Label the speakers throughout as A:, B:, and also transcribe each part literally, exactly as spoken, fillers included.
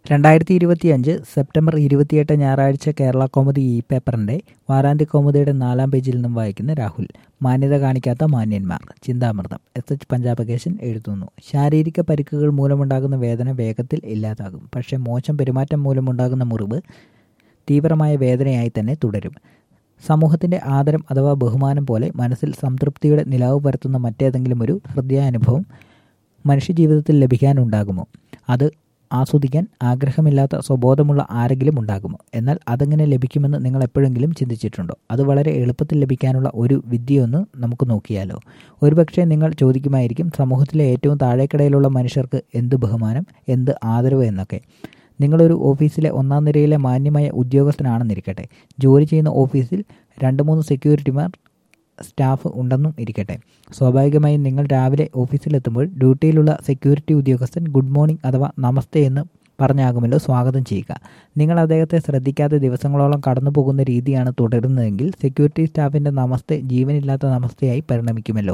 A: രണ്ടായിരത്തി ഇരുപത്തിയഞ്ച് സെപ്റ്റംബർ ഇരുപത്തിയെട്ട് ഞായറാഴ്ച കേരള കൗമുദി ഇ പേപ്പറിന്റെ വാരാന്ത്യ കൗമുദിയുടെ നാലാം പേജിൽ നിന്നും വായിക്കുന്ന രാഹുൽ. മാന്യത കാണിക്കാത്ത മാന്യന്മാർ. ചിന്താമൃതം. എസ് എച്ച് പഞ്ചാബകേശൻ എഴുതുന്നു. ശാരീരിക പരിക്കുകൾ മൂലമുണ്ടാകുന്ന വേദന വേഗത്തിൽ ഇല്ലാതാകും. പക്ഷേ മോശം പെരുമാറ്റം മൂലമുണ്ടാകുന്ന മുറിവ് തീവ്രമായ വേദനയായി തന്നെ തുടരും. സമൂഹത്തിന്റെ ആദരം അഥവാ ബഹുമാനം പോലെ മനസ്സിൽ സംതൃപ്തിയുടെ നിലാവ് പരത്തുന്ന മറ്റേതെങ്കിലും ഒരു ഹൃദയാനുഭവം മനുഷ്യജീവിതത്തിൽ ലഭിക്കാനുണ്ടാകുമോ? അത് ആസ്വദിക്കാൻ ആഗ്രഹമില്ലാത്ത സ്വബോധമുള്ള ആരെങ്കിലും ഉണ്ടാകുമോ? എന്നാൽ അതെങ്ങനെ ലഭിക്കുമെന്ന് നിങ്ങൾ എപ്പോഴെങ്കിലും ചിന്തിച്ചിട്ടുണ്ടോ? അത് വളരെ എളുപ്പത്തിൽ ലഭിക്കാനുള്ള ഒരു വിദ്യയൊന്ന് നമുക്ക് നോക്കിയാലോ? ഒരുപക്ഷെ നിങ്ങൾ ചോദിക്കുമായിരിക്കും, സമൂഹത്തിലെ ഏറ്റവും താഴേക്കിടയിലുള്ള മനുഷ്യർക്ക് എന്ത് ബഹുമാനം, എന്ത് ആദരവ് എന്നൊക്കെ. നിങ്ങളൊരു ഓഫീസിലെ ഒന്നാം നിരയിലെ മാന്യമായ ഉദ്യോഗസ്ഥനാണെന്നിരിക്കട്ടെ. ജോലി ചെയ്യുന്ന ഓഫീസിൽ രണ്ട് മൂന്ന് സെക്യൂരിറ്റിമാർ സ്റ്റാഫ് ഉണ്ടെന്നും ഇരിക്കട്ടെ. സ്വാഭാവികമായും നിങ്ങൾ രാവിലെ ഓഫീസിലെത്തുമ്പോൾ ഡ്യൂട്ടിയിലുള്ള സെക്യൂരിറ്റി ഉദ്യോഗസ്ഥൻ ഗുഡ് മോർണിംഗ് അഥവാ നമസ്തേ എന്ന് പറഞ്ഞാകുമല്ലോ സ്വാഗതം ചെയ്യുക. നിങ്ങൾ അദ്ദേഹത്തെ ശ്രദ്ധിക്കാതെ ദിവസങ്ങളോളം കടന്നു പോകുന്ന രീതിയാണ് തുടരുന്നതെങ്കിൽ സെക്യൂരിറ്റി സ്റ്റാഫിൻ്റെ നമസ്തേ ജീവനില്ലാത്ത നമസ്തയായി പരിണമിക്കുമല്ലോ.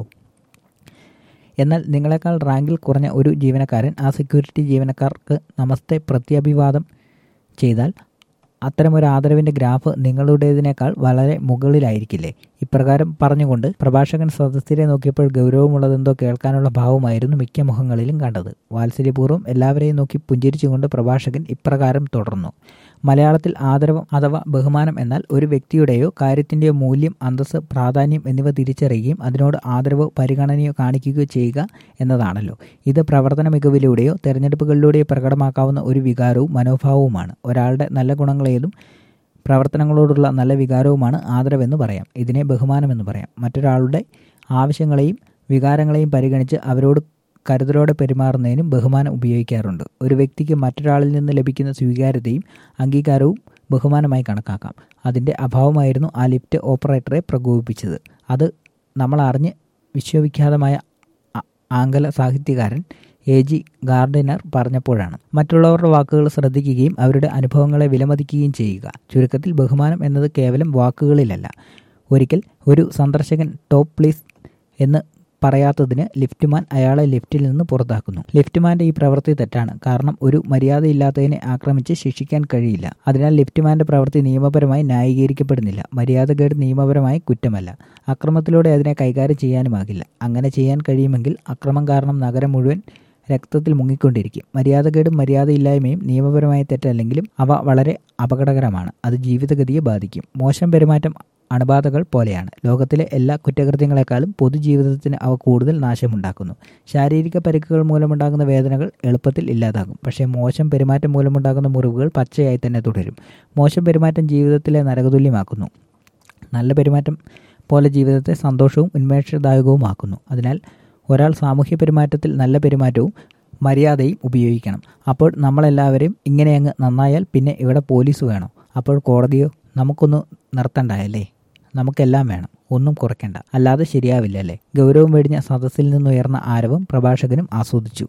A: എന്നാൽ നിങ്ങളെക്കാൾ റാങ്കിൽ കുറഞ്ഞ ഒരു ജീവനക്കാരൻ ആ സെക്യൂരിറ്റി ജീവനക്കാർക്ക് നമസ്തേ പ്രത്യഭിവാദം ചെയ്താൽ അത്തരമൊരു ആദരവിൻ്റെ ഗ്രാഫ് നിങ്ങളുടേതിനേക്കാൾ വളരെ മുകളിലായിരിക്കില്ലേ? ഇപ്രകാരം പറഞ്ഞുകൊണ്ട് പ്രഭാഷകൻ സദസ്യരെ നോക്കിയപ്പോൾ ഗൗരവമുള്ളതെന്തോ കേൾക്കാനുള്ള ഭാവമായിരുന്നു മിക്ക മുഖങ്ങളിലും കണ്ടത്. വാത്സല്യപൂർവ്വം എല്ലാവരെയും നോക്കി പുഞ്ചിരിച്ചുകൊണ്ട് പ്രഭാഷകൻ ഇപ്രകാരം തുടർന്നു. മലയാളത്തിൽ ആദരവ് അഥവാ ബഹുമാനം എന്നാൽ ഒരു വ്യക്തിയുടെയോ കാര്യത്തിൻ്റെയോ മൂല്യം, അന്തസ്സ്, പ്രാധാന്യം എന്നിവ തിരിച്ചറിയുകയും അതിനോട് ആദരവോ പരിഗണനയോ കാണിക്കുകയോ ചെയ്യുക എന്നതാണല്ലോ. ഇത് പ്രവർത്തന മികവിലൂടെയോ തെരഞ്ഞെടുപ്പുകളിലൂടെയോ പ്രകടമാക്കാവുന്ന ഒരു വികാരവും മനോഭാവവുമാണ്. ഒരാളുടെ നല്ല ഗുണങ്ങളേതും പ്രവർത്തനങ്ങളോടുള്ള നല്ല വികാരവുമാണ് ആദരവെന്ന് പറയാം. ഇതിനെ ബഹുമാനമെന്ന് പറയാം. മറ്റൊരാളുടെ ആവശ്യങ്ങളെയും വികാരങ്ങളെയും പരിഗണിച്ച് അവരോട് കരുതലോടെ പെരുമാറുന്നതിനും ബഹുമാനം ഉപയോഗിക്കാറുണ്ട്. ഒരു വ്യക്തിക്ക് മറ്റൊരാളിൽ നിന്ന് ലഭിക്കുന്ന സ്വീകാര്യതയും അംഗീകാരവും ബഹുമാനമായി കണക്കാക്കാം. അതിൻ്റെ അഭാവമായിരുന്നു ആ ലിഫ്റ്റ് ഓപ്പറേറ്ററെ പ്രകോപിപ്പിച്ചത്. അത് നമ്മൾ അറിഞ്ഞ് വിശ്വവിഖ്യാതമായ ആംഗല സാഹിത്യകാരൻ എ ജി ഗാർഡിനർ പറഞ്ഞപ്പോഴാണ്. മറ്റുള്ളവരുടെ വാക്കുകൾ ശ്രദ്ധിക്കുകയും അവരുടെ അനുഭവങ്ങളെ വിലമതിക്കുകയും ചെയ്യുക. ചുരുക്കത്തിൽ ബഹുമാനം എന്നത് കേവലം വാക്കുകളിലല്ല. ഒരിക്കൽ ഒരു സന്ദർശകൻ ടോപ്പ് പ്ലീസ് എന്ന് പറയാത്തതിന് ലിഫ്റ്റ്മാൻ അയാളെ ലിഫ്റ്റിൽ നിന്ന് പുറത്താക്കുന്നു. ലിഫ്റ്റ്മാന്റെ ഈ പ്രവൃത്തി തെറ്റാണ്. കാരണം ഒരു മര്യാദയില്ലാത്തതിനെ ആക്രമിച്ച് ശിക്ഷിക്കാൻ കഴിയില്ല. അതിനാൽ ലിഫ്റ്റ്മാന്റെ പ്രവൃത്തി നിയമപരമായി ന്യായീകരിക്കപ്പെടുന്നില്ല. മര്യാദകേട് നിയമപരമായി കുറ്റമല്ല. അക്രമത്തിലൂടെ അതിനെ കൈകാര്യം ചെയ്യാനുമാകില്ല. അങ്ങനെ ചെയ്യാൻ കഴിയുമെങ്കിൽ അക്രമം കാരണം നഗരം മുഴുവൻ രക്തത്തിൽ മുങ്ങിക്കൊണ്ടിരിക്കും. മര്യാദകേടും മര്യാദയില്ലായ്മയും നിയമപരമായി തെറ്റല്ലെങ്കിലും അവ വളരെ അപകടകരമാണ്. അത് ജീവിതഗതിയെ ബാധിക്കും. മോശം പെരുമാറ്റം അണുബാധകൾ പോലെയാണ്. ലോകത്തിലെ എല്ലാ കുറ്റകൃത്യങ്ങളെക്കാളും പൊതുജീവിതത്തിന് അവ കൂടുതൽ നാശമുണ്ടാക്കുന്നു. ശാരീരിക പരിക്കുകൾ മൂലമുണ്ടാകുന്ന വേദനകൾ എളുപ്പത്തിൽ ഇല്ലാതാകും. പക്ഷേ മോശം പെരുമാറ്റം മൂലമുണ്ടാകുന്ന മുറിവുകൾ പച്ചയായി തന്നെ തുടരും. മോശം പെരുമാറ്റം ജീവിതത്തിലെ നരകതുല്യമാക്കുന്നു. നല്ല പെരുമാറ്റം പോലെ ജീവിതത്തെ സന്തോഷവും ഉന്മേഷദായകവുമാക്കുന്നു. അതിനാൽ ഒരാൾ സാമൂഹ്യ പെരുമാറ്റത്തിൽ നല്ല പെരുമാറ്റവും മര്യാദയും ഉപയോഗിക്കണം. അപ്പോൾ നമ്മളെല്ലാവരെയും ഇങ്ങനെയങ്ങ് നന്നായാൽ പിന്നെ ഇവിടെ പോലീസ് വേണോ? അപ്പോൾ കോടതിയോ? നമുക്കൊന്ന് നിർത്തണ്ടായല്ലേ? നമുക്കെല്ലാം വേണം, ഒന്നും കുറയ്ക്കണ്ട. അല്ലാതെ ശരിയാവില്ലല്ലേ? ഗൗരവം വെടിഞ്ഞ സദസ്സിൽ നിന്നുയർന്ന ആരവം പ്രഭാഷകനും ആസ്വദിച്ചു.